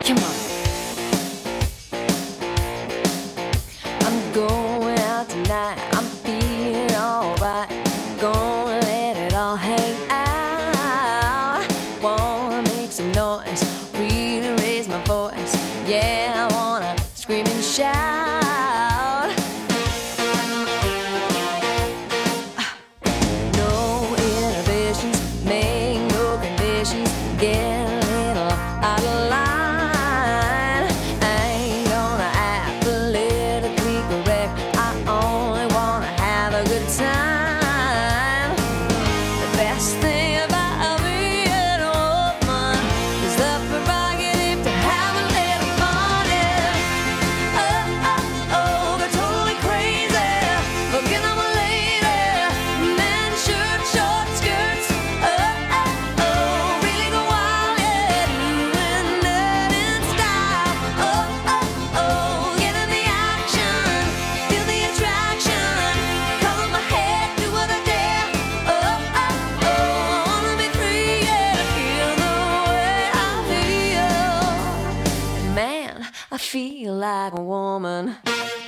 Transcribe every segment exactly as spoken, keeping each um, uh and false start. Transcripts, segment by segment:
Come on. I'm going out tonight. I'm feeling alright. Gonna let it all hang out. Wanna make some noise, really raise my voice. Yeah, I wanna scream and shout. No inhibitions, make no conditions. Get a little out of line. I ain't gonna act politically correct. I only wanna have a good time. The best thing about being a woman is the prerogative to have a little fun. Yeah. Oh, oh, oh, they're totally crazy. Forget I'm a lady. Men, shirt, short skirts. Oh, oh, oh, really go wild, yeah. Doing that in style. Oh, oh, oh, get in the action. Feel the attraction. Color my head, do what I dare. Oh, oh, oh, I wanna be free, yeah. To feel the way I feel. And man, I feel like a woman.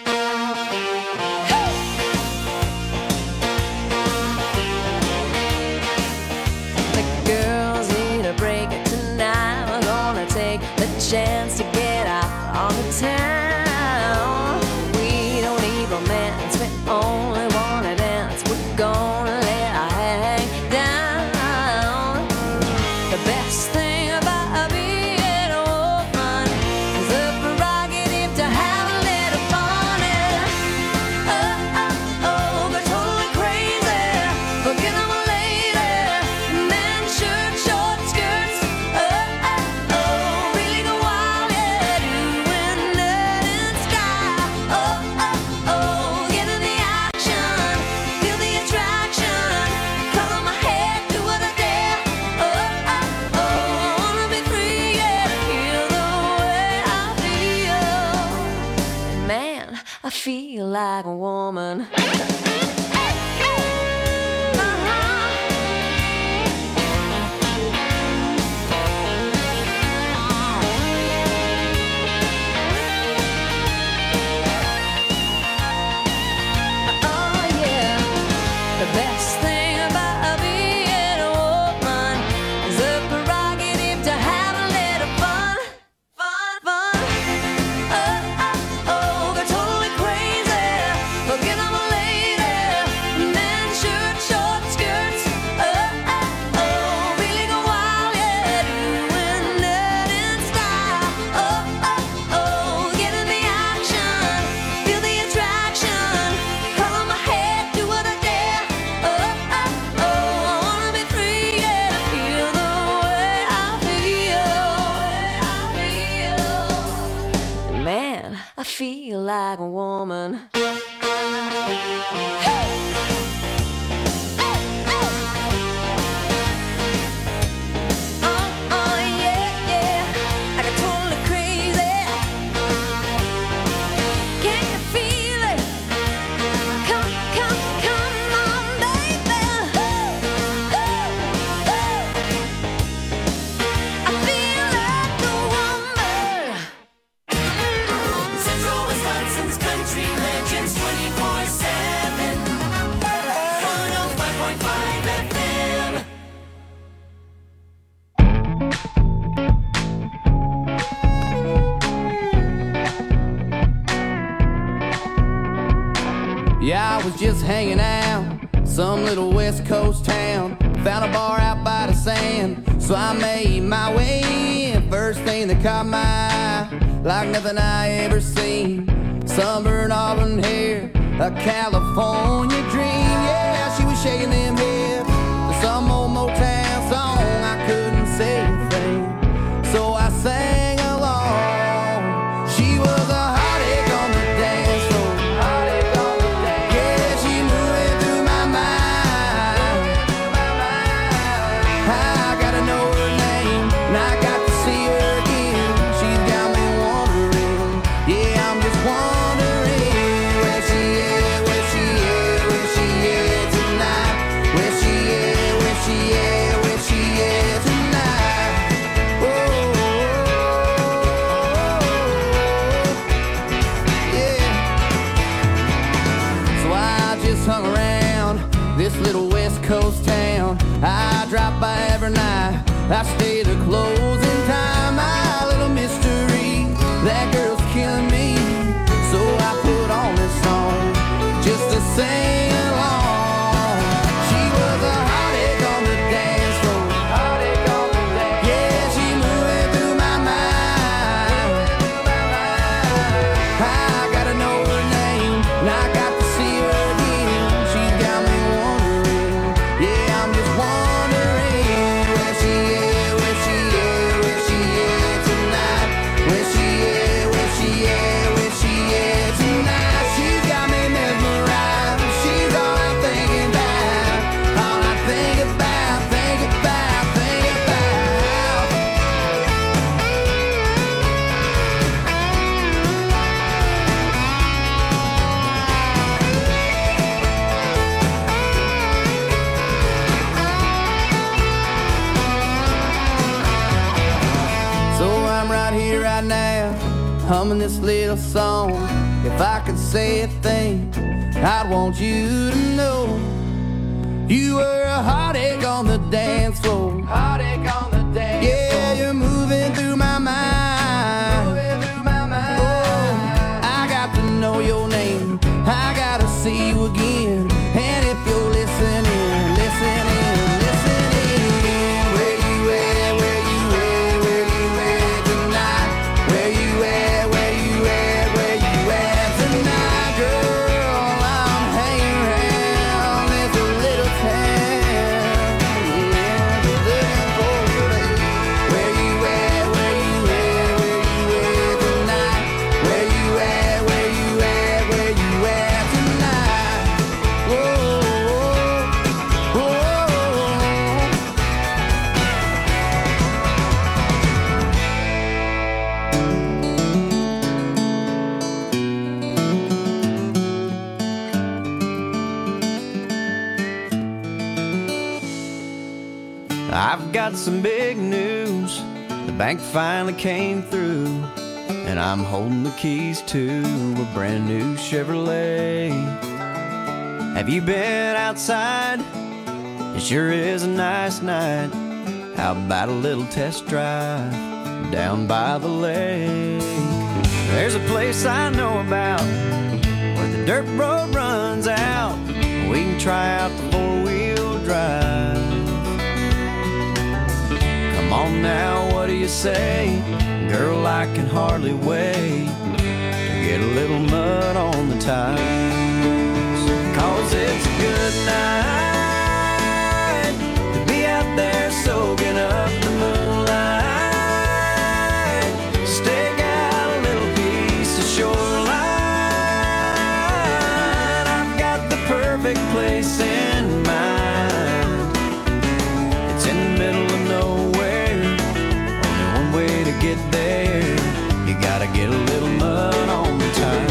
The girls need a break tonight. We're gonna take the chance to get out on the town. We don't need romance, we only wanna dance. We're gonna let our hair hang down. The best thing about being a woman is the prerogative to have a little fun. Yeah. Oh, oh, oh, they're totally crazy. Forget I'm a lady. Men, shirt, short skirts. Oh, oh, oh, really go wild, yeah. Doing that in style. Oh, oh, oh, get in the action. Feel the attraction. Color my head, do what I dare. Oh, oh, oh, I wanna be free, yeah. To feel the way I feel. And man, I feel like a woman. Oh yeah, the best thing about being a woman is the prerogative to have a little fun, fun, fun. Oh, oh, oh, they're totally crazy. Forget I'm a lady. Men, shirt, short skirts. Oh, oh, oh, really go wild, yeah. Doing that in style. Oh, oh, oh, get in the action. Feel the attraction. Color my head, do what I dare. Oh, oh, oh, I wanna be free, yeah. To feel the way I feel. Man, I feel like a woman. Oh, oh, yeah, yeah. I got totally crazy. Can you feel it? Come, come, come on, baby. I feel like a woman. Central Wisconsin's country legends twenty-four seven. one oh five point five F M. Yeah, I was just hanging out, some little West Coast town. Found a bar out by the sand, so I made my way in. First thing that caught my eye, like nothing I ever seen. Sunburned auburn hair, a California dream. Yeah, she was shaking them hips to some old Motown song. I couldn't say a thing, so I sang along. She was a hot egg on the dance floor. Yeah, she moving through my mind. I gotta know her name, and I got to see her again. She's got me wondering, yeah, I'm just wondering where she is, where she is, where she is tonight. Where she is, where she is, I stay the closing time, my little mystery. That girl's killing me, so I put on this song just to sing along. She was a heartache on the dance floor, heartache on the dance. Yeah, she moving through my mind. I gotta know her name, and I got to see her again. She's got me wondering, yeah, I'm just wondering where she is, where she is, where she is tonight. Where she is, where she is, where she is tonight. She's got me mesmerized. She's all I'm thinking about, all I think about, think about, think about. So I'm right here, right now, humming this little song. If I could say a thing, I'd want you to know you were a heartache on the dance floor. Heartache on the dance floor. Yeah, you're moving through my mind. Moving through my mind. Oh, I got to know your name. I gotta see you again. And if you're listening, listening, listening, where you at, where you at, where you at tonight? Where you at, where you at, where you at tonight, girl? I'm hanging around this little town. Yeah, just looking for you, baby. Where you at, where you at, where you at tonight? Where you at, where you at, where you at tonight? Whoa, whoa, whoa. I've got some big news. The bank finally came through, and I'm holding the keys to a brand new Chevrolet. Have you been outside? It sure is a nice night. How about a little test drive down by the lake? There's a place I know about where the dirt road runs out. We can try out the four-wheel drive. Come on now, what do you say? Girl, I can hardly wait to get a little mud on the tires. Cause it's a good night to be out there soaking up the moonlight. Stake out a little piece of shoreline. I've got the perfect place in mind. It's in the middle of nowhere, only one way to get there. You gotta get a little mud on the tires.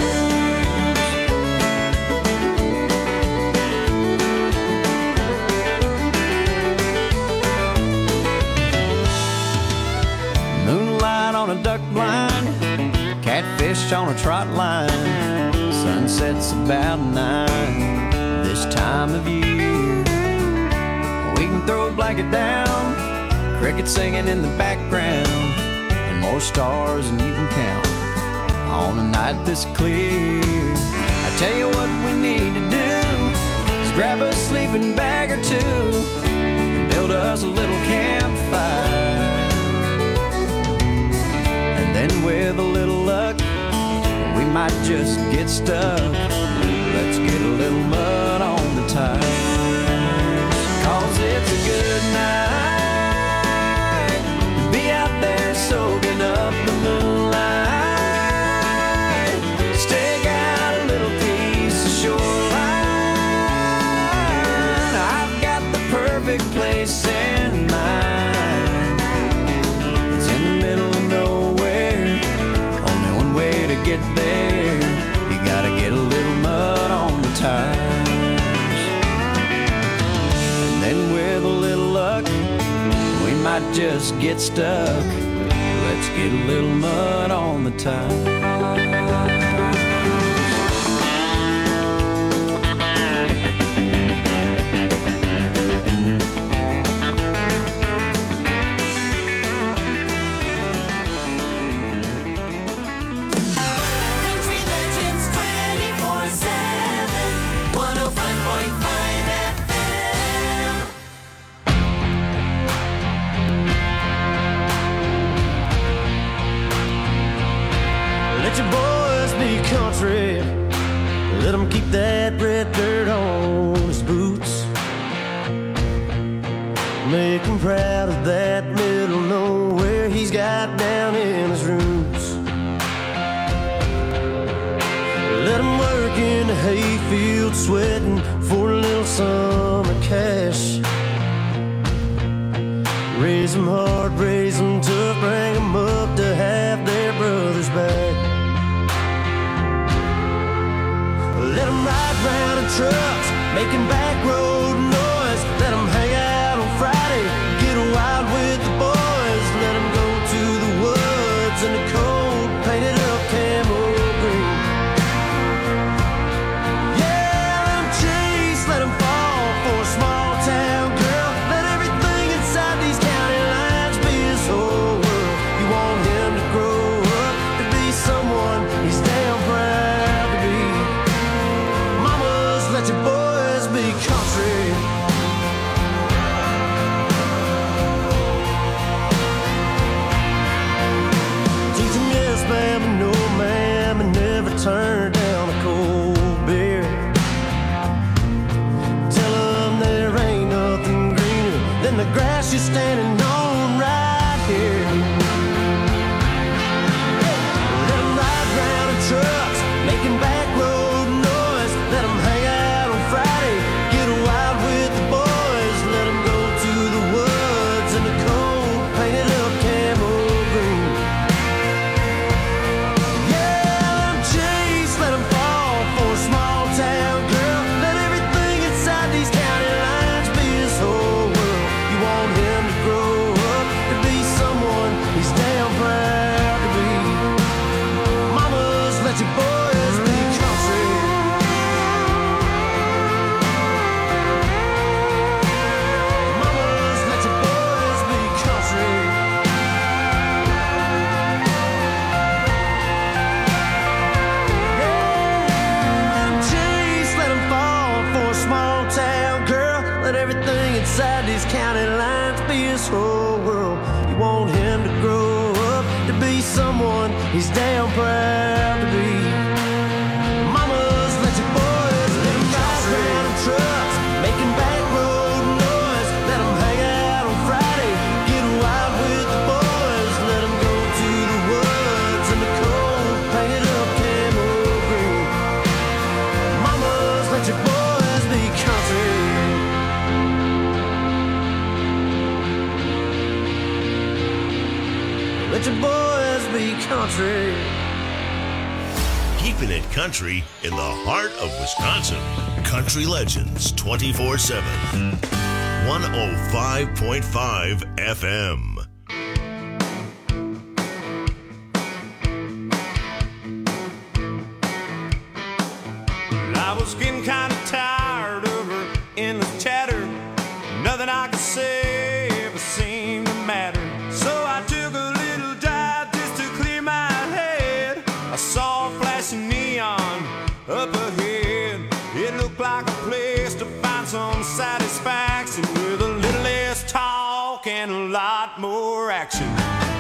Moonlight on a duck blind, catfish on a trot line. Sunset's about nine this time of year. We can throw a blanket down, crickets singing in the background, and more stars than you can count on a night this clear. I tell you what we need to do is grab a sleeping bag or two and build us a little campfire. And then with a little luck, we might just get stuck. Let's get a little mud on the tires. Cause it's a good night to be out there soaking up the moonlight. Stake out a little piece of shoreline. I've got the perfect place in mind. It's in the middle of nowhere, only one way to get there. You gotta get a little mud on the tires. And then with a little luck, we might just get stuck. Let's get a little mud on the tires. Let your boys be country. Let him keep that red dirt on his boots. Make him proud of that middle nowhere he's got down in his roots. Let him work in the hayfield sweating for a little summer cash. Raise them hard, raise them tough, bring them up to have their brothers back. Let them ride round in trucks, making back road noise. Let them hang out on Friday, get wild with the boys. Let them go to the woods in the cold, painted up camo green. Yeah, let them chase, let them fall for a small town girl. Let everything inside these county lines be his whole world. You want him to grow up to be someone he's damn proud to be. Mamas, let your boys be country. Teach them yes, ma'am, and no, ma'am, and never turn down a cold beer. Tell them there ain't nothing greener than the grass you're standing on right here. Let them ride round in trucks, making back road noise. Let them hang out on Friday, get wild with the boys. Let them go to the woods in the cold, painted up camo green. Yeah, let them chase, let them fall for a small town girl. Let everything inside these county lines be his whole world. You want him to grow up to be someone he's damn proud to be. Mamas, let your boys be country. Mamas, let your boys be country. Yeah, chase, let him fall for a small town girl. Let everything inside these county lines be his whole world. You want him to grow up to be someone he's damn proud to be. Mamas, let your boys let him ride around in trucks, making back road noise. Let him hang out on Friday, get wild with the boys. Let him go to the woods in the cold, painted up camo green. Mamas, let your boys be country. Let your boys be country. Keeping it country in the heart of Wisconsin. Country Legends twenty-four seven. one oh five point five F M. I was getting kind of tired of her endless chatter. Nothing I could say ever seemed to matter. So I took a little drive just to clear my head. I saw a flashing neon up ahead. It looked like a place to find some satisfaction with a little less talk and a lot more action.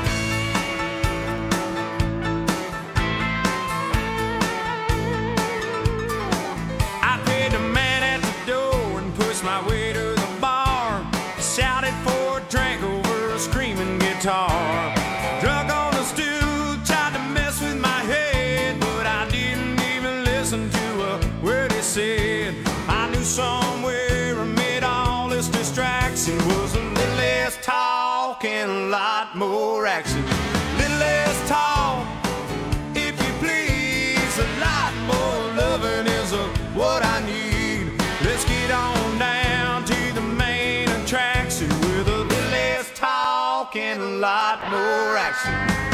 I paid the man at the door and pushed my way to the bar. Shouted for a drink over a screaming guitar. Drunk on the stool, tried to mess with my head, but I didn't even listen to a word he said. I knew somewhere amid all this distraction was a little less talk and a lot more action. Little less talk, if you please, a lot more loving is a, what I need. Let's get on down to the main attraction with a little less talk and a lot more action.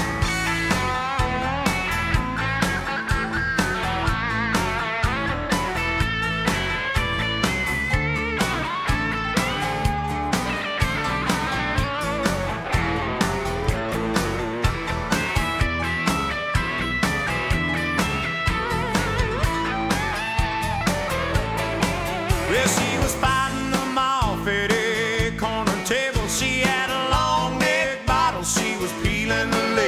Well, she was fighting them off at a corner table. She had a long neck bottle. She was peeling the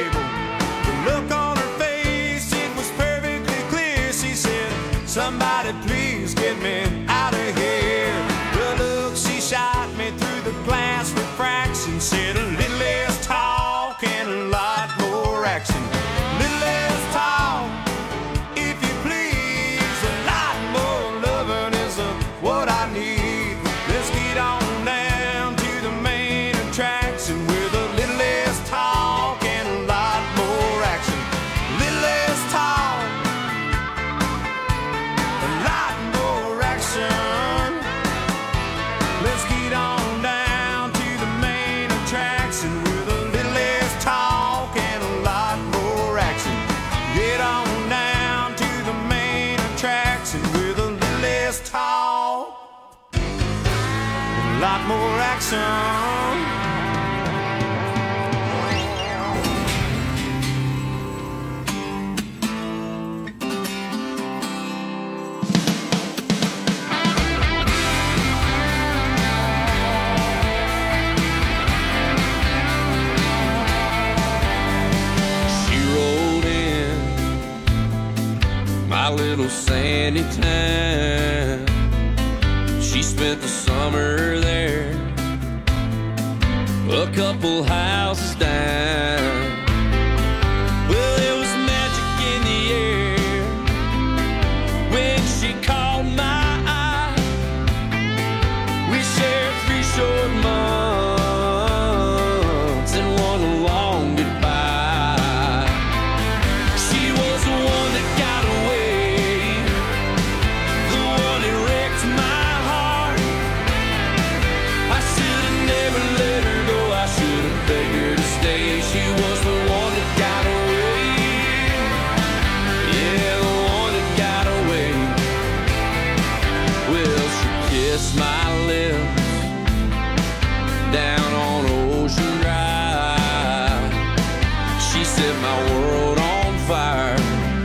more action. My little sandy town. She spent the summer there, a couple houses down. Well, there was magic in the air when she caught my eye. We shared three short months and one long goodbye. She was the one that got away, she was the one that got away. Yeah, the one that got away. Well, she kissed my lips down on Ocean Drive. She set my world on fire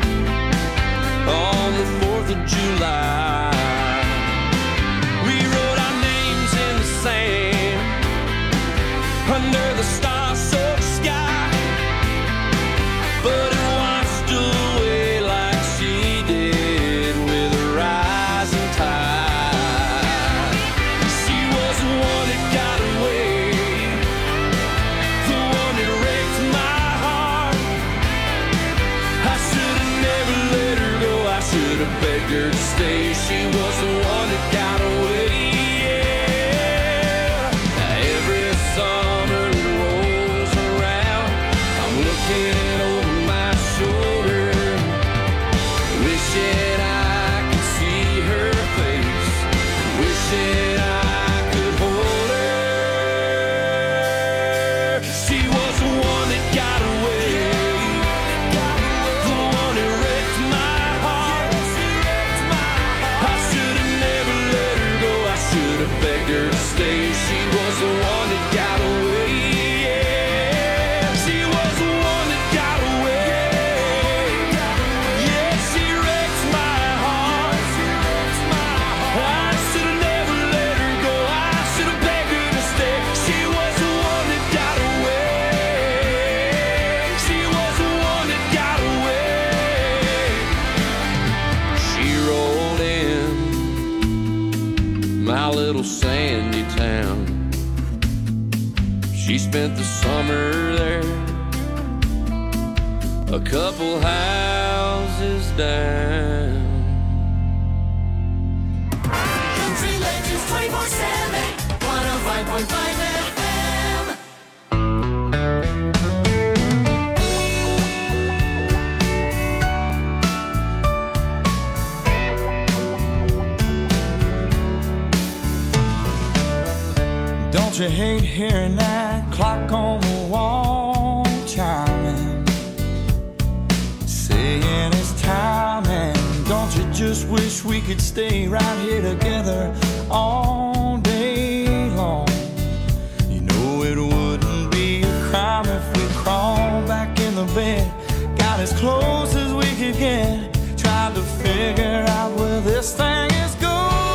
on the fourth of July. We wrote our names in the sand under the stars. But it washed away like she did with a rising tide. She was the one that got away, the one that wrecked my heart. I should have never let her go, I should have begged her to stay. She was the one that got away. Yeah. Every summer it rolls around, I'm looking over my shoulder, wishing I could see her face, wishing I could hold her. She was the one that got away, the one that wrecked my heart. I should have never let her go, I should have begged her to stay. She was the one that got away. Yeah, she was the one that got away. Yeah, she wrecked my heart. I should have never let her go, I should have begged her to stay. She was the one that got away. She was the one that got away. She rolled in my little sandy town. She spent the summer there, a couple houses down. Country Legends twenty-four seven, one oh five point five F M. Don't you hate hearing that clock on the wall chiming, saying it's time? And don't you just wish we could stay right here together all day long? You know it wouldn't be a crime if we crawled back in the bed, got as close as we could get, tried to figure out where this thing is going.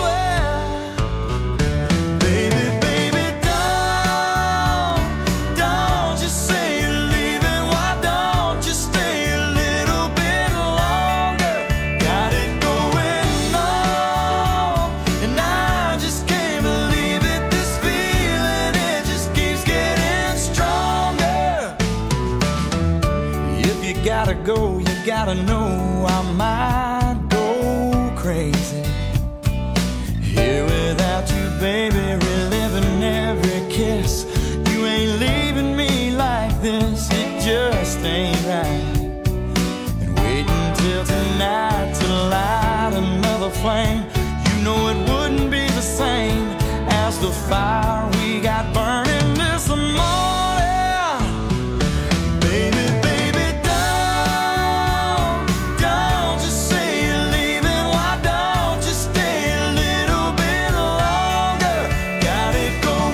Gotta go, you gotta know I might go crazy here without you, baby, reliving every kiss. You ain't leaving me like this, it just ain't right. And waiting till tonight to light another flame, you know it wouldn't be the same as the fire we got burning this morning. Go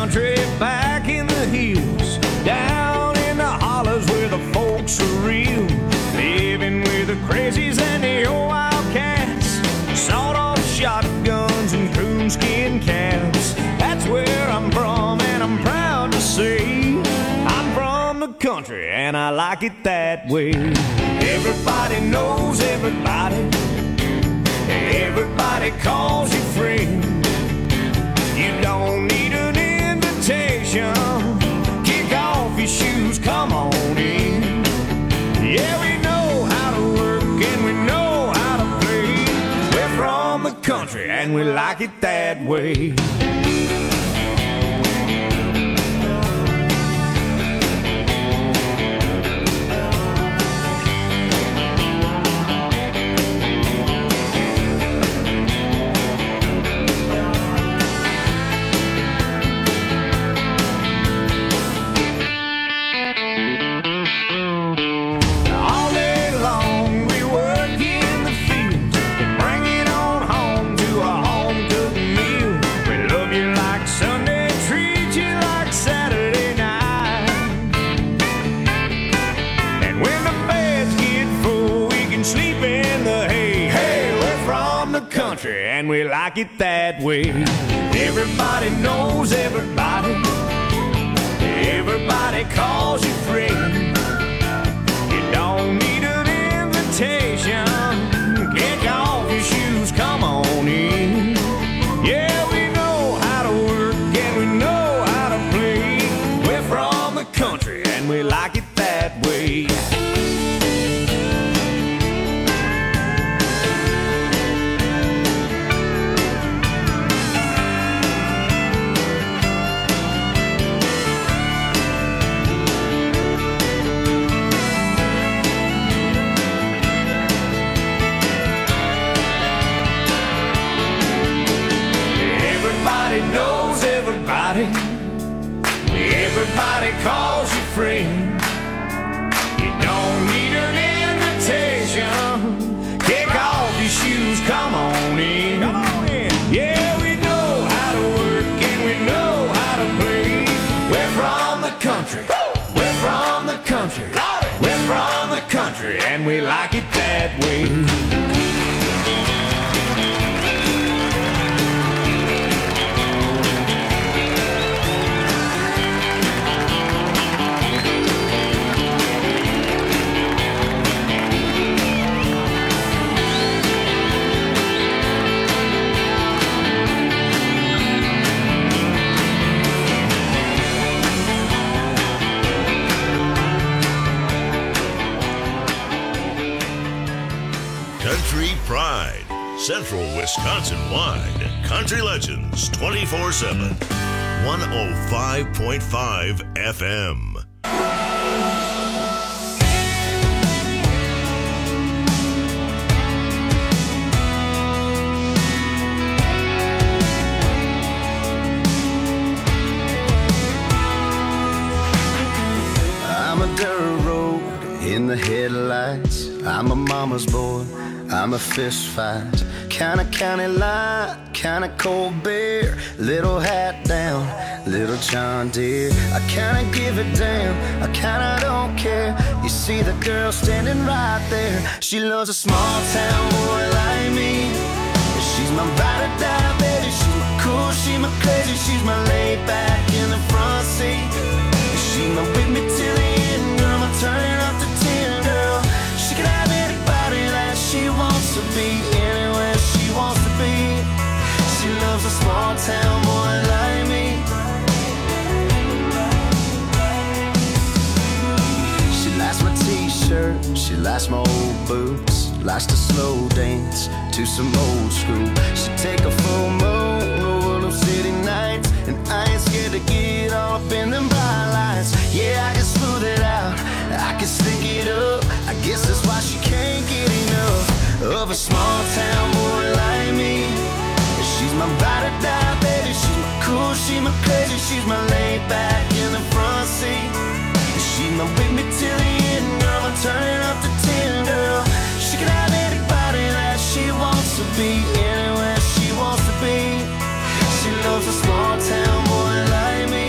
country, back in the hills, down in the hollers where the folks are real, living with the crazies and the old wildcats, sawed-off shotguns and coonskin caps. That's where I'm from, and I'm proud to say I'm from the country, and I like it that way. Everybody knows everybody, everybody calls you friend. You don't need an invitation. Kick off your shoes, come on in. Yeah, we know how to work and we know how to play. We're from the country and we like it that way. And we like it that way. Everybody knows everybody, everybody calls you friend. You don't need an invitation. Kick off your shoes, come on in. Yeah, we know how to work and we know how to play. We're from the country and we like it that way. Knows everybody, everybody calls you friend. You don't need an invitation. Kick off your shoes, come on in. Come on in. Yeah, we know how to work and we know how to play. We're from the country, we're from the country, we're from the country, and we like it that way. Country Pride, Central Wisconsin-wide. Country Legends twenty-four seven. one oh five point five F M. I'm a dirt road in the headlights. I'm a mama's boy, I'm a fist fight. Kinda county line, kinda cold beer. Little hat down, little John Deere. I kinda give a damn, I kinda don't care. You see the girl standing right there. She loves a small town boy like me. She's my ride or die baby. She's my cool, she's my crazy. She's my laid back in the front seat. She's my with me till the end, girl. I'm turning up to ten, girl. She can have anybody that she wants to be, anywhere she wants to be. She loves a small town boy like me. She likes my t-shirt, she likes my old boots, likes to slow dance to some old school. She take a full moon over them city nights, and I ain't scared to get all up in them bright lights. Yeah, I can smooth it out, I can stick it up. I guess that's why she can't get enough of a small town boy like me. She's my ride or die baby. She's my cool, she's my crazy. She's my laid back in the front seat. She's my with me till the end, girl. I'm turning up to ten, girl. She can have anybody that she wants to be, anywhere she wants to be. She loves a small town boy like me.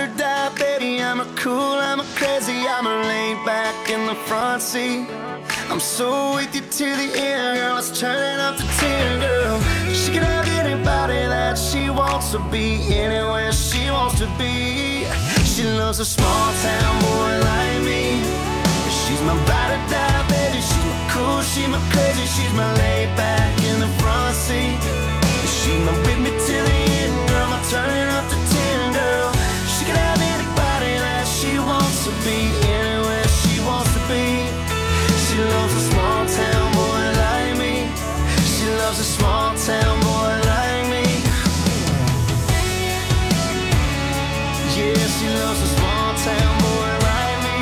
or die, baby. I'm a cool, I'm a crazy, I'm a laid back in the front seat. I'm so with you to the end, girl. Let's turn it up to ten, girl. She can have anybody that she wants to be, anywhere she wants to be. She loves a small town boy like me. She's my ride or die, baby. She's my cool, she's my crazy, she's my laid back in the front seat. She's my with me to the end, girl. I'm turning up to ten, girl. She can have anybody that she wants to be, anywhere she wants to be. She loves a small town boy like me. She loves a small town boy like me. Yeah, she loves a small town boy like me.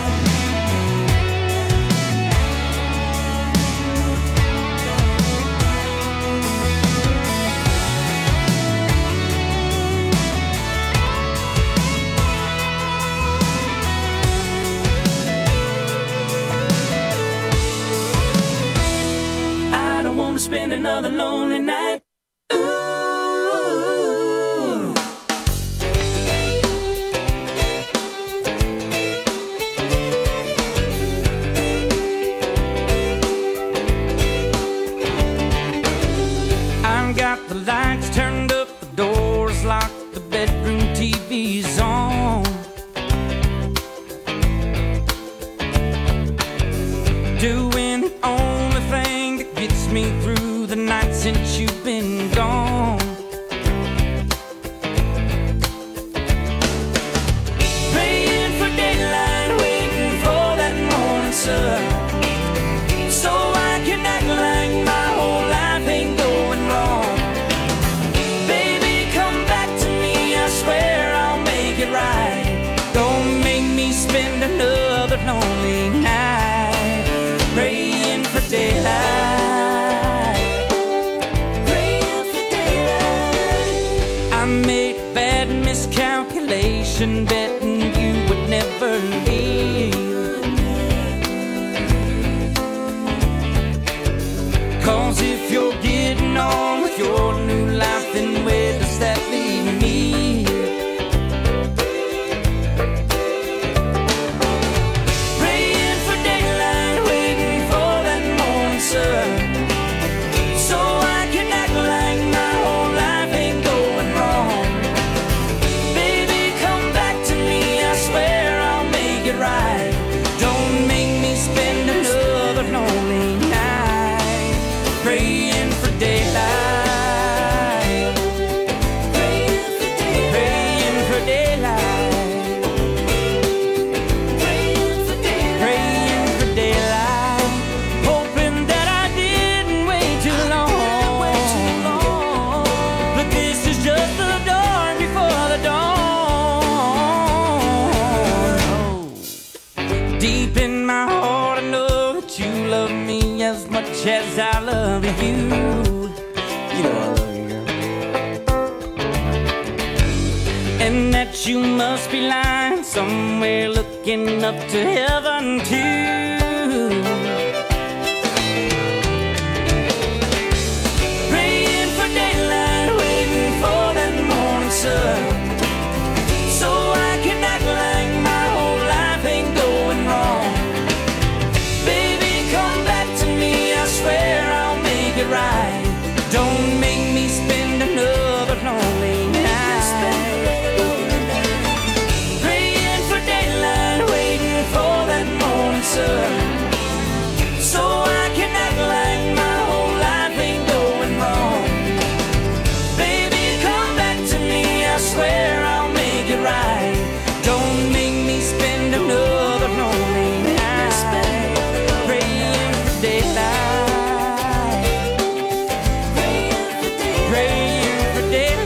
Spend another lonely night. Ooh. I've got the lights turned up, the doors locked, the bedroom T V's on. Doing the only thing that gets me through the night since you've been gone. Praying for daylight, waiting for that morning sun, so I can act like my whole life ain't going wrong. Baby, come back to me, I swear I'll make it right. Don't make me spend another lonely night praying for daylight. I made a bad miscalculation, betting you would never leave. 'Cause if you're getting on with your new life, then where does that leave me? Praying for daylight, waiting for that morning sun, so I can act like my whole life ain't going wrong. Baby, come back to me, I swear I'll make it right. Don't make me spend another lonely night praying for daylight. Praying for daylight. Praying for daylight. Praying for daylight. Praying for daylight. Hoping that I didn't wait too long. But this is just the dawn before the dawn. Deep in my heart, I know that you love me as much as I love you. You know I love you, girl. And that you must be lying somewhere looking up to heaven too. Praying for daylight, waiting for that morning sun, so I can act like my whole life ain't going wrong. Baby, come back to me, I swear I'll make it right. Don't make me spend another lonely night praying for daylight, waiting for that morning sun, so I can act like my whole life ain't going wrong. Baby, come back to me, I swear I'll make it right. Don't make me spend another lonely night praying for daylight. Praying for daylight. Praying for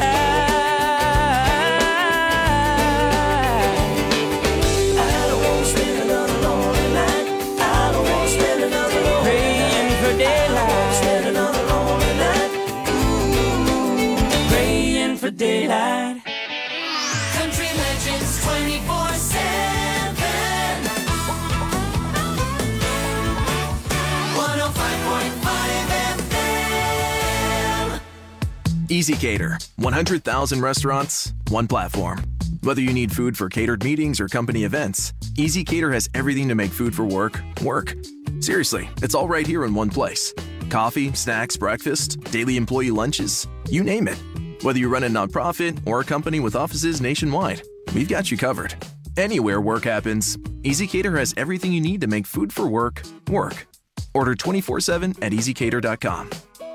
daylight. I don't want to spend another lonely night. I don't want to spend another lonely Praying for daylight. spend another lonely night. Praying for daylight. Country Legends twenty-four seven. one oh five point five F M. Easy Cater. one hundred thousand restaurants, one platform. Whether you need food for catered meetings or company events, ezCater has everything to make food for work, work. Seriously, it's all right here in one place. Coffee, snacks, breakfast, daily employee lunches, you name it. Whether you run a nonprofit or a company with offices nationwide, we've got you covered. Anywhere work happens, ezCater has everything you need to make food for work, work. Order twenty-four seven at easy cater dot com.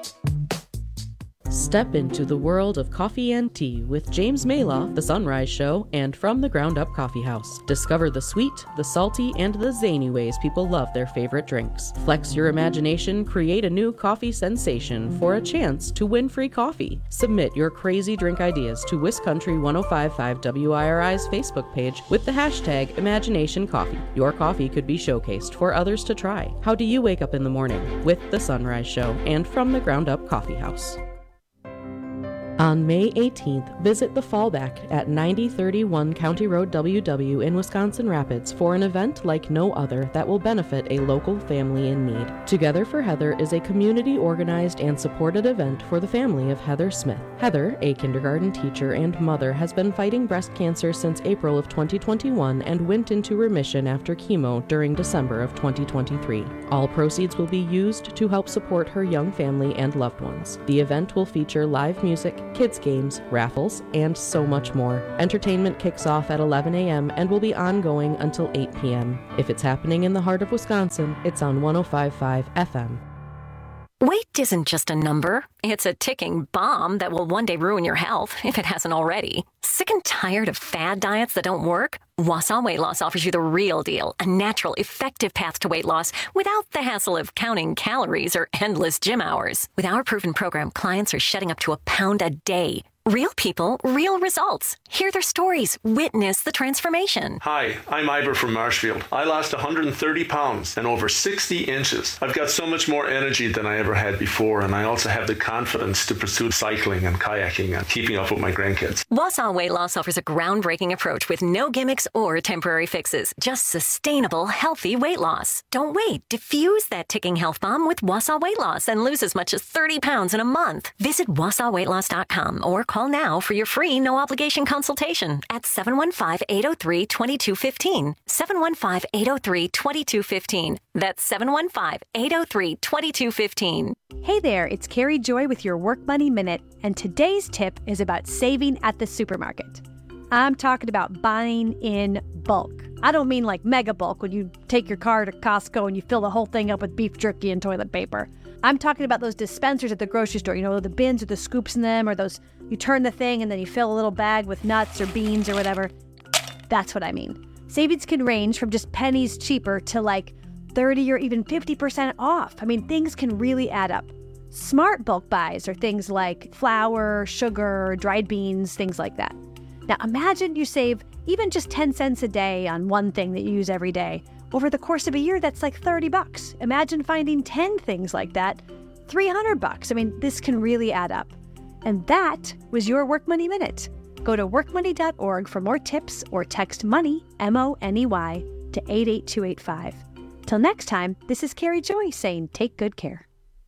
Step into the world of coffee and tea with James Maloff, The Sunrise Show, and From the Ground Up Coffee House. Discover the sweet, the salty, and the zany ways people love their favorite drinks. Flex your imagination, create a new coffee sensation for a chance to win free coffee. Submit your crazy drink ideas to WisCountry ten fifty-five W I R I's Facebook page with the hashtag ImaginationCoffee. Your coffee could be showcased for others to try. How do you wake up in the morning? With The Sunrise Show and From the Ground Up Coffee House. On May eighteenth, visit The Fallback at ninety thirty-one County Road W W in Wisconsin Rapids for an event like no other that will benefit a local family in need. Together for Heather is a community-organized and supported event for the family of Heather Smith. Heather, a kindergarten teacher and mother, has been fighting breast cancer since April of twenty twenty-one and went into remission after chemo during December of twenty twenty-three. All proceeds will be used to help support her young family and loved ones. The event will feature live music, kids games, raffles, and so much more. Entertainment kicks off at eleven a.m. and will be ongoing until eight p.m. If it's happening in the heart of Wisconsin, it's on one oh five point five F M. Weight isn't just a number. It's a ticking bomb that will one day ruin your health, if it hasn't already. Sick and tired of fad diets that don't work? Wausau Weight Loss offers you the real deal, a natural, effective path to weight loss without the hassle of counting calories or endless gym hours. With our proven program, clients are shedding up to a pound a day. Real people, real results. Hear their stories. Witness the transformation. Hi, I'm Ivor from Marshfield. I lost one hundred thirty pounds and over sixty inches. I've got so much more energy than I ever had before, and I also have the confidence to pursue cycling and kayaking and keeping up with my grandkids. Wausau Weight Loss offers a groundbreaking approach with no gimmicks or temporary fixes. Just sustainable, healthy weight loss. Don't wait. Diffuse that ticking health bomb with Wausau Weight Loss and lose as much as thirty pounds in a month. Visit wausau weight loss dot com or call now for your free no-obligation consultation at seven one five, eight oh three, two two one five. seven one five, eight oh three, two two one five. That's seven one five, eight oh three, two two one five. Hey there, it's Carrie Joy with your Work Money Minute, and today's tip is about saving at the supermarket. I'm talking about buying in bulk. I don't mean like mega bulk when you take your car to Costco and you fill the whole thing up with beef jerky and toilet paper. I'm talking about those dispensers at the grocery store, you know, the bins with the scoops in them, or those, you turn the thing and then you fill a little bag with nuts or beans or whatever. That's what I mean. Savings can range from just pennies cheaper to like thirty or even fifty percent off. I mean, things can really add up. Smart bulk buys are things like flour, sugar, dried beans, things like that. Now imagine you save even just ten cents a day on one thing that you use every day. Over the course of a year, that's like thirty bucks. Imagine finding ten things like that, three hundred bucks. I mean, this can really add up. And that was your Work Money Minute. Go to work money dot org for more tips or text MONEY, M O N E Y, to eight eight two eight five. Till next time, this is Carrie Joy saying take good care.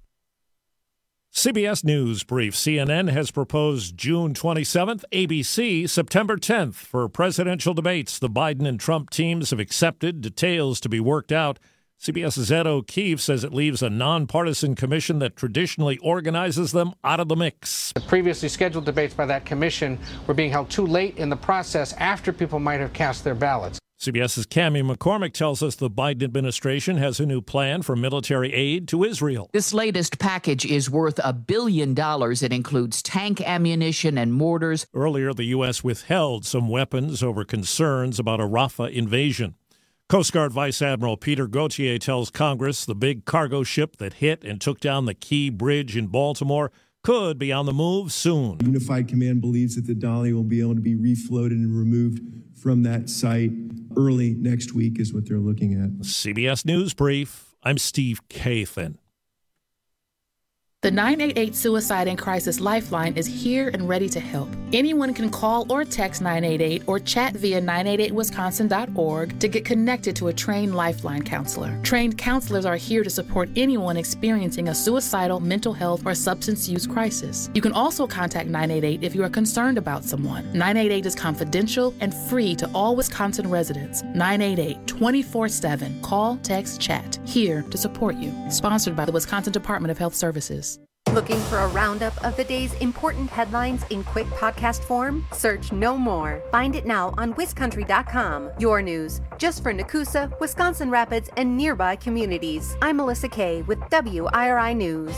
C B S News Brief. C N N has proposed June twenty-seventh, A B C September tenth for presidential debates. The Biden and Trump teams have accepted, details to be worked out. CBS's Ed O'Keefe says it leaves a nonpartisan commission that traditionally organizes them out of the mix. The previously scheduled debates by that commission were being held too late in the process after people might have cast their ballots. CBS's Cammie McCormick tells us the Biden administration has a new plan for military aid to Israel. This latest package is worth a billion dollars. It includes tank ammunition and mortars. Earlier, the U S withheld some weapons over concerns about a Rafah invasion. Coast Guard Vice Admiral Peter Gauthier tells Congress the big cargo ship that hit and took down the Key Bridge in Baltimore could be on the move soon. Unified Command believes that the Dolly will be able to be refloated and removed from that site early next week is what they're looking at. C B S News Brief. I'm Steve Kathan. The nine eight eight Suicide and Crisis Lifeline is here and ready to help. Anyone can call or text nine eight eight or chat via nine eight eight wisconsin dot org to get connected to a trained Lifeline counselor. Trained counselors are here to support anyone experiencing a suicidal, mental health, or substance use crisis. You can also contact nine eight eight if you are concerned about someone. nine eight eight is confidential and free to all Wisconsin residents. nine eight eight, twenty-four seven. Call, text, chat. Here to support you. Sponsored by the Wisconsin Department of Health Services. Looking for a roundup of the day's important headlines in quick podcast form? Search No More. Find it now on wiscountry dot com. Your news, just for Nakusa, Wisconsin Rapids, and nearby communities. I'm Melissa Kay with W I R I News.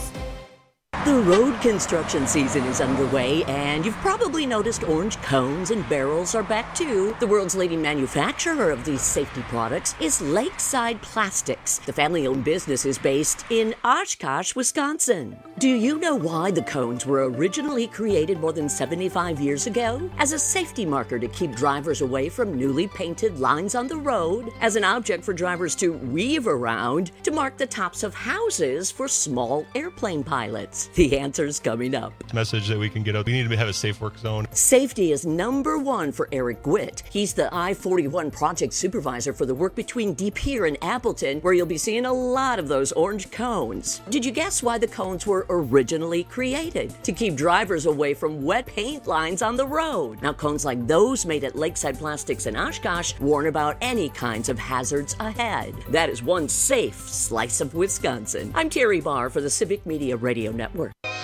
The road construction season is underway, and you've probably noticed orange cones and barrels are back too. The world's leading manufacturer of these safety products is Lakeside Plastics. The family-owned business is based in Oshkosh, Wisconsin. Do you know why the cones were originally created more than seventy-five years ago? As a safety marker to keep drivers away from newly painted lines on the road, as an object for drivers to weave around, to mark the tops of houses for small airplane pilots. The answer's coming up. Message that we can get out. We need to have a safe work zone. Safety is number one for Eric Gwitt. He's the I forty-one project supervisor for the work between De Pere and Appleton, where you'll be seeing a lot of those orange cones. Did you guess why the cones were originally created? To keep drivers away from wet paint lines on the road. Now, cones like those made at Lakeside Plastics in Oshkosh warn about any kinds of hazards ahead. That is one safe slice of Wisconsin. I'm Terry Barr for the Civic Media Radio Network.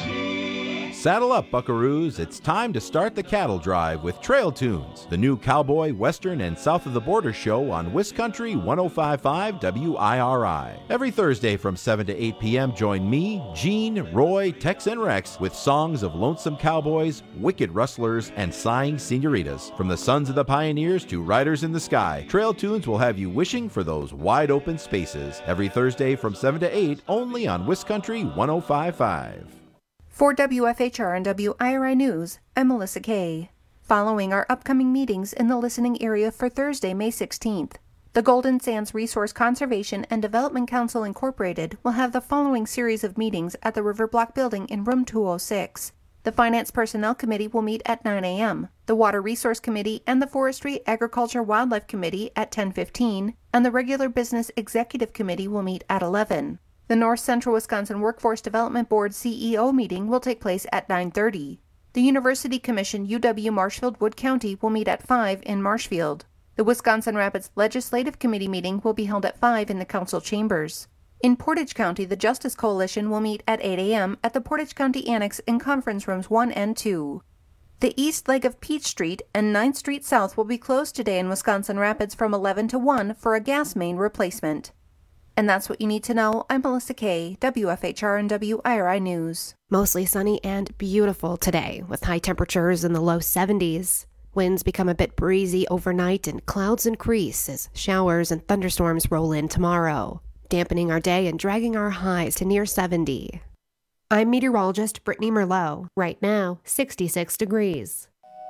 Saddle up, buckaroos. It's time to start the cattle drive with Trail Tunes, the new cowboy, western, and south of the border show on Wiscountry one oh five point five W I R I. Every Thursday from seven to eight p.m., join me, Gene, Roy, Tex, and Rex with songs of lonesome cowboys, wicked rustlers, and sighing senoritas. From the sons of the pioneers to riders in the sky, Trail Tunes will have you wishing for those wide open spaces. Every Thursday from seven to eight, only on Wiscountry one oh five point five. For W F H R and W I R I News, I'm Melissa Kay. Following our upcoming meetings in the listening area for Thursday, May sixteenth, the Golden Sands Resource Conservation and Development Council Incorporated will have the following series of meetings at the River Block Building in room two oh six. The Finance Personnel Committee will meet at nine a.m., the Water Resource Committee and the Forestry, Agriculture, Wildlife Committee at ten fifteen, and the Regular Business Executive Committee will meet at eleven. The North Central Wisconsin Workforce Development Board C E O meeting will take place at nine thirty. The University Commission U W Marshfield-Wood County will meet at five in Marshfield. The Wisconsin Rapids Legislative Committee meeting will be held at five in the council chambers. In Portage County, the Justice Coalition will meet at eight a.m. at the Portage County Annex in conference rooms one and two. The east leg of Peach Street and ninth Street South will be closed today in Wisconsin Rapids from eleven to one for a gas main replacement. And that's what you need to know. I'm Melissa Kay, W F H R and W I R I News. Mostly sunny and beautiful today, with high temperatures in the low seventies. Winds become a bit breezy overnight and clouds increase as showers and thunderstorms roll in tomorrow, dampening our day and dragging our highs to near seventy. I'm meteorologist Brittany Merlot. Right now, sixty-six degrees.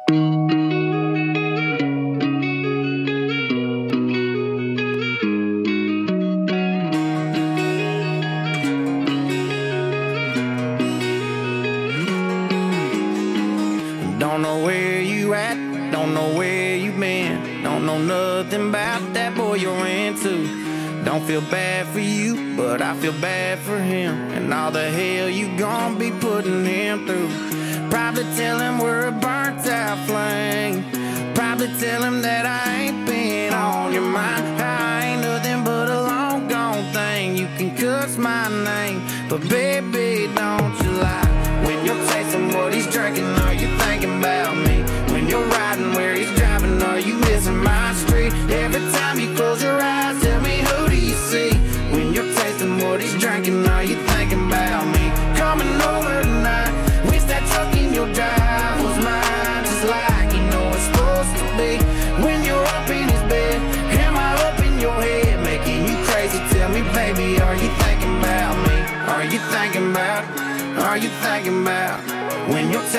Don't know where you at, don't know where you been, don't know nothing about that boy you're into. Don't feel bad for you, but I feel bad for him, and all the hell you gon' be putting him through. Probably tell him we're a burnt out flame, probably tell him that I ain't been on your mind. I ain't nothing but a long gone thing, you can cuss my name, but baby don't you lie. When you're tasting what he's drinking, are you thinking about me? When you're riding where he's driving, are you missing my street? Every time you close your eyes, tell me who do you see? When you're tasting what he's drinking, are you thinking about me? Coming over tonight, wish that truck in your drive was mine, just like you know it's supposed to be. When you're up in his bed, am I up in your head, making you crazy? Tell me, baby, are you thinking about me? Are you thinking about, are you thinking about when you're taking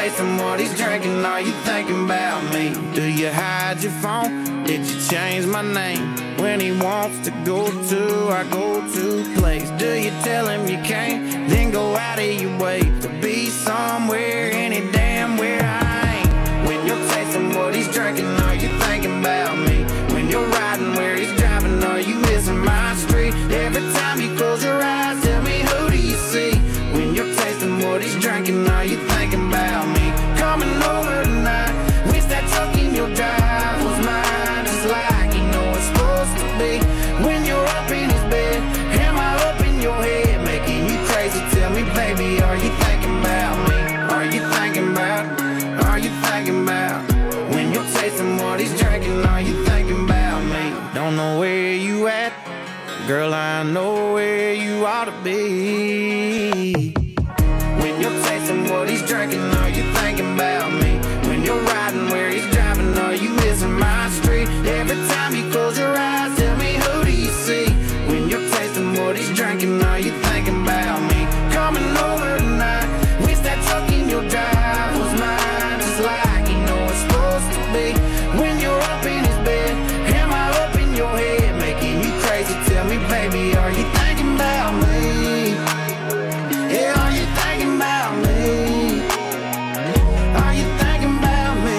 tasting what he's drinking, are you thinking about me? Do you hide your phone? Did you change my name? When he wants to go to our go-to place, do you tell him you can't? Then go out of your way to be somewhere, any damn where I ain't. When you're tasting what he's drinking, are you thinking about me? When you're riding where he's driving, are you missing my street? Every time you close your eyes, tell me, who do you see? When you're tasting what he's drinking, are you thinking about me? Coming over tonight, wish that truck in your drive was mine, just like you know it's supposed to be. When you're up in his bed, am I up in your head, making you crazy? Tell me, baby, are you thinking about me? Are you thinking about, are you thinking about? When you're tasting what he's drinking, are you thinking about me? Don't know where you at, girl, I know where you ought to be. When you're tasting what he's drinking, are you thinking about me? When you're riding where he's driving, are you missing my street? Every time you close your eyes, tell me, who do you see? When you're tasting what he's drinking, are you thinking about me? Coming over tonight, wish that truck in your drive was mine, just like you know it's supposed to be. When you're up in his bed, am I up in your head, making you crazy? Tell me, baby, are you thinking about me? Yeah, are you thinking about me? Are you thinking about me?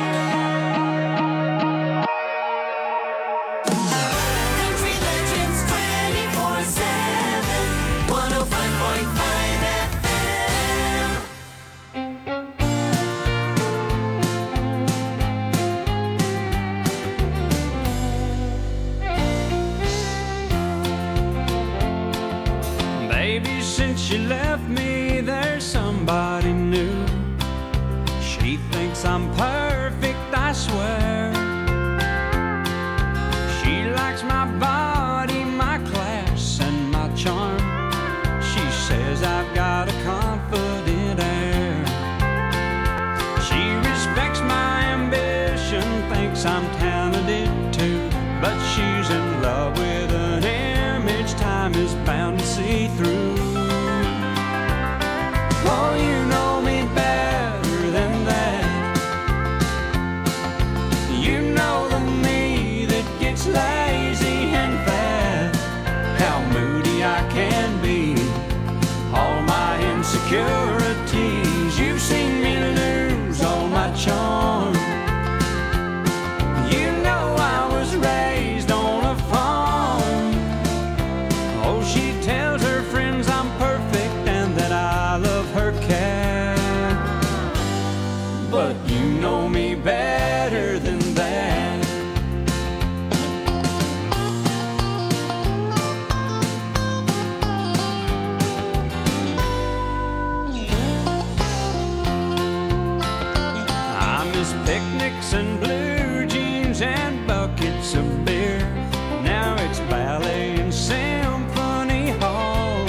Country Legends twenty-four seven, one oh five point five F M. Baby, since you left me, there's somebody new. She thinks I'm perfect, I swear. She likes my body, my class, and my charm. She says I've got a confident air. She respects my ambition, thinks I'm talented too. But she's in love with an image time is bound to see through. Oh, you know me better than that. You know the me that gets lazy and fat. How moody I can be, all my insecurities. You've seen me lose all my charm. You know I was raised on a farm. Oh, she tells her friends I'm perfect and that I love her cat. But you know me better than that. I miss picnics and blue jeans and buckets of beer. Now it's ballet and symphony hall.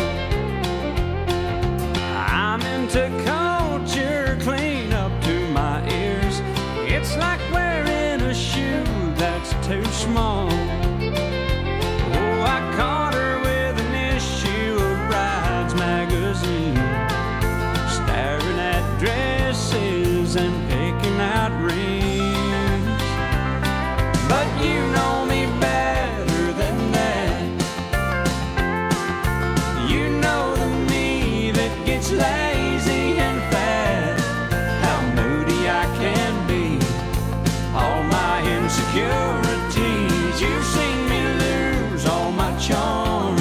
I'm into culture, clean up to my ears. It's like wearing a shoe that's too small. Oh, I caught her with an issue of Brides magazine, staring at dresses and picking out rings. But you know me better than that. You know the me that gets lazy and fat. How moody I can be, all my insecurities. You've seen me lose all my charm.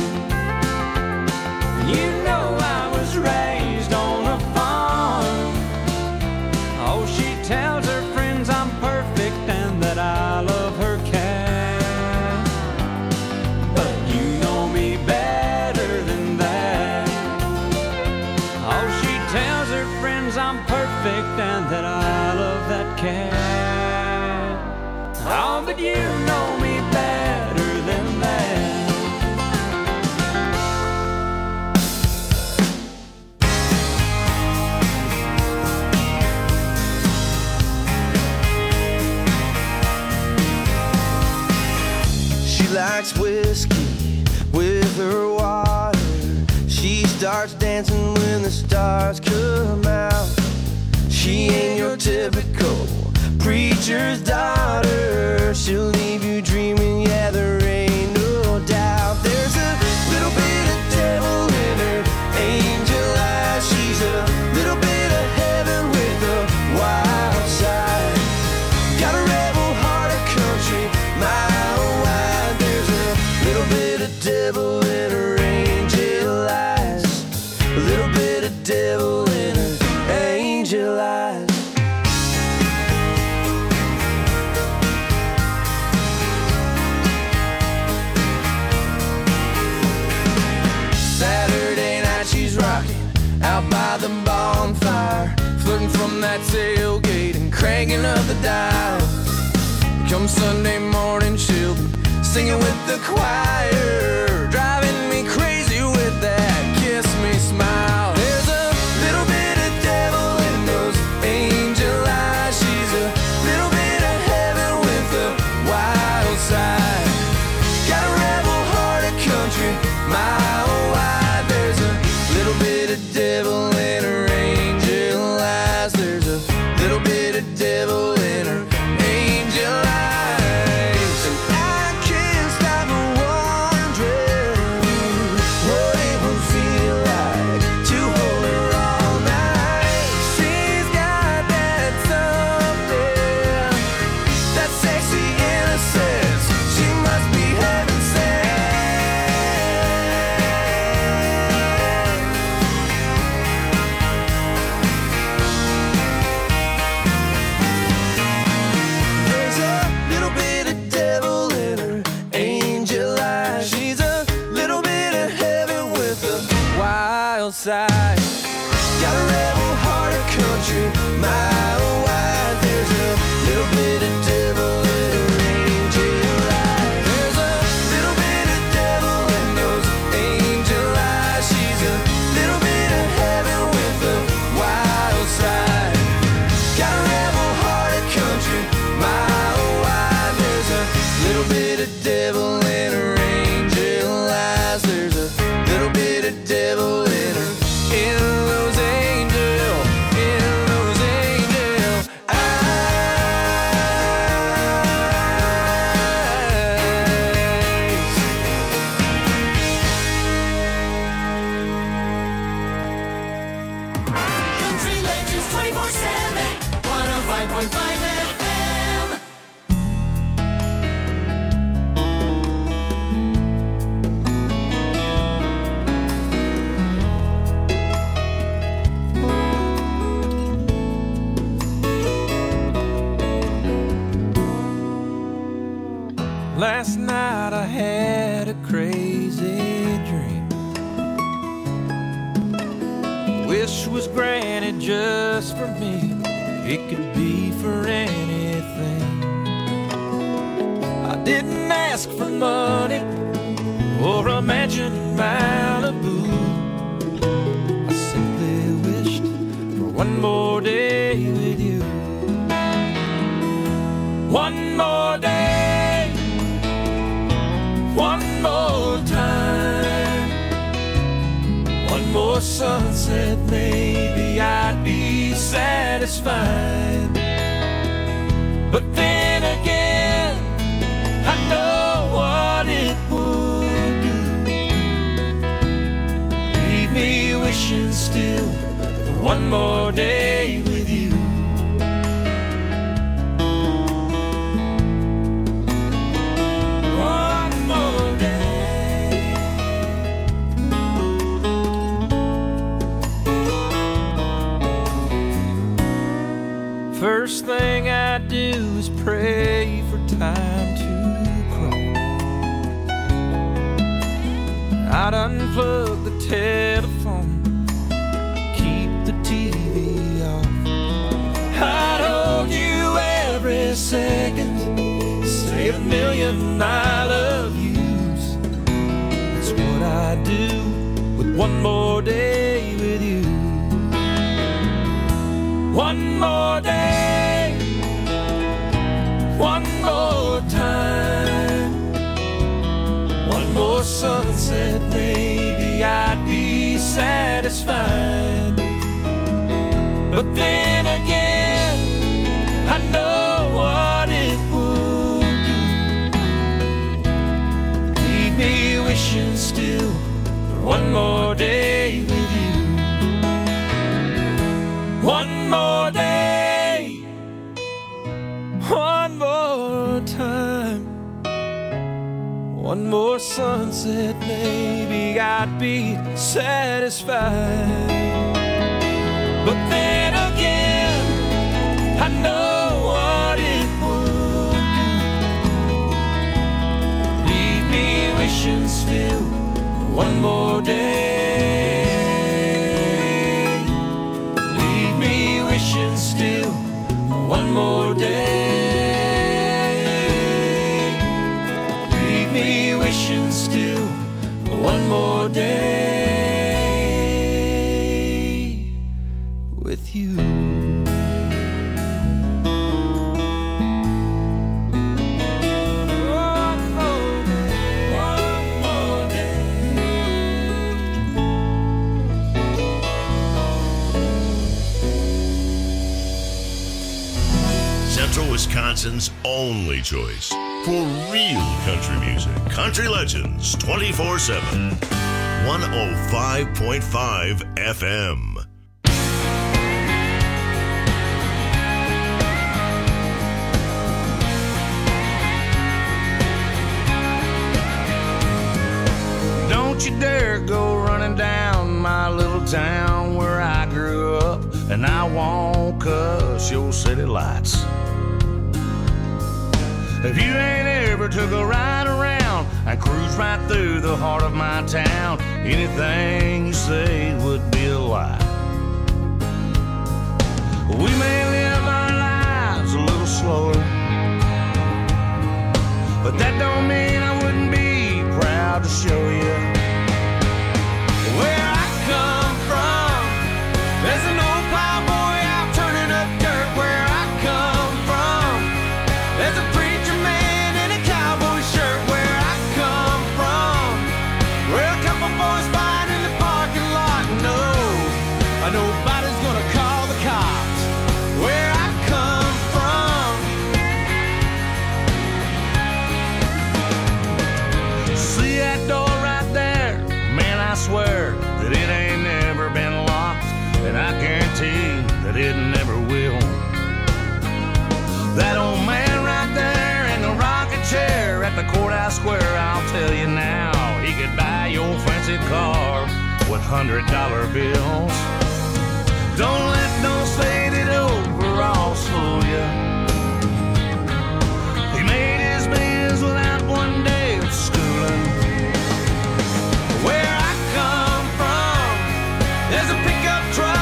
You know I was raised on a farm. Oh, she tells her friends I'm perfect and that I love her cat. But you know me better than that. Oh, she tells her friends I'm perfect and that I love that cat. Oh, but you know me better than that. She likes whiskey with her water. She starts dancing when the stars come out. She She ain't your typical preacher's daughter. She'll leave you dreaming, yeah, there ain't no doubt. There's a little bit of devil in her angel eyes. She's a little bit of heaven with a wild side. Got a rebel heart of country, mile wide. There's a little bit of devil in her angel eyes. A little bit of devil in her angel eyes. Saturday night she's rocking out by the bonfire, flirting from that tailgate and cranking up the dial. Come Sunday morning she'll be singing with the choir, driving me crazy with that kiss me smile. There's a little bit of devil in those angel eyes. She's a little bit of heaven with a wild side. Got a rebel heart of country, mile wide. There's a little bit of devil in her angel eyes. There's a little bit of devil in her angel eyes. And I can't stop wondering what it would feel like to hold her all night. She's got that something, that sexy innocence. She must be heaven sent. There's a little bit of devil in her angel eyes. She's a little bit of heaven with a wild side. Got a rebel heart of country, mile wide. There's a little bit of devil in her angel eyes. There's a little bit of devil in those angel eyes. She's a little bit of heaven with a wild side. Got a rebel heart of country, mile wide. There's a little bit of devil in her angel eyes. There's a little bit of devil in her, in those angel, in those angel Country Legends twenty-four seven, one oh five point five F M. Last night I had a crazy dream. Wish was granted just for me. It could be for anything. I didn't ask for money or a mansion in Malibu. I simply wished for one more day with you. One more day, one more time, one more sunset, maybe I'd be satisfied. But then again, I know what it would do. Leave me wishing still for one more day with you. One more day. First thing I do is pray for time to crawl. I'd unplug the telephone, keep the T V off. I'd hold you every second, say a million I love yous. That's what I do with one more day with you. One more day, one more time, one more sunset, maybe I'd be satisfied. But then again, I know what it would do. Leave me wishing still for one more day with you. One more day, one more time, one more sunset, maybe I'd be satisfied. But then again, I know what it would do. Leave me wishing still for one more day. Leave me wishing still for one more day. Leave me wishing still for one more day with you. Central Wisconsin's only choice for real country music. Country Legends twenty-four seven. one oh five point five F M. Don't you dare go running down my little town where I grew up, and I won't cuss your city lights. If you ain't ever took a ride around and cruise right through the heart of my town, anything you say would be a lie. We may live our lives a little slower, but that don't mean I wouldn't be proud to show you where I come from. There's an old plowboy out turning up dirt where I come from. There's a preacher man in a cowboy shirt where I come from. Where a couple boys fight in the parking lot. No, nobody's gonna call the cops where I come from. See that door right there? Man, I swear that it ain't never been locked, and I guarantee that it never will. That old man right there in the rocking chair at the courthouse square, I'll tell you now, he could buy your fancy car with hundred dollar bills. Don't let those faded overalls fool you. He made his bills without one day of schooling. Where I come from, there's a pickup truck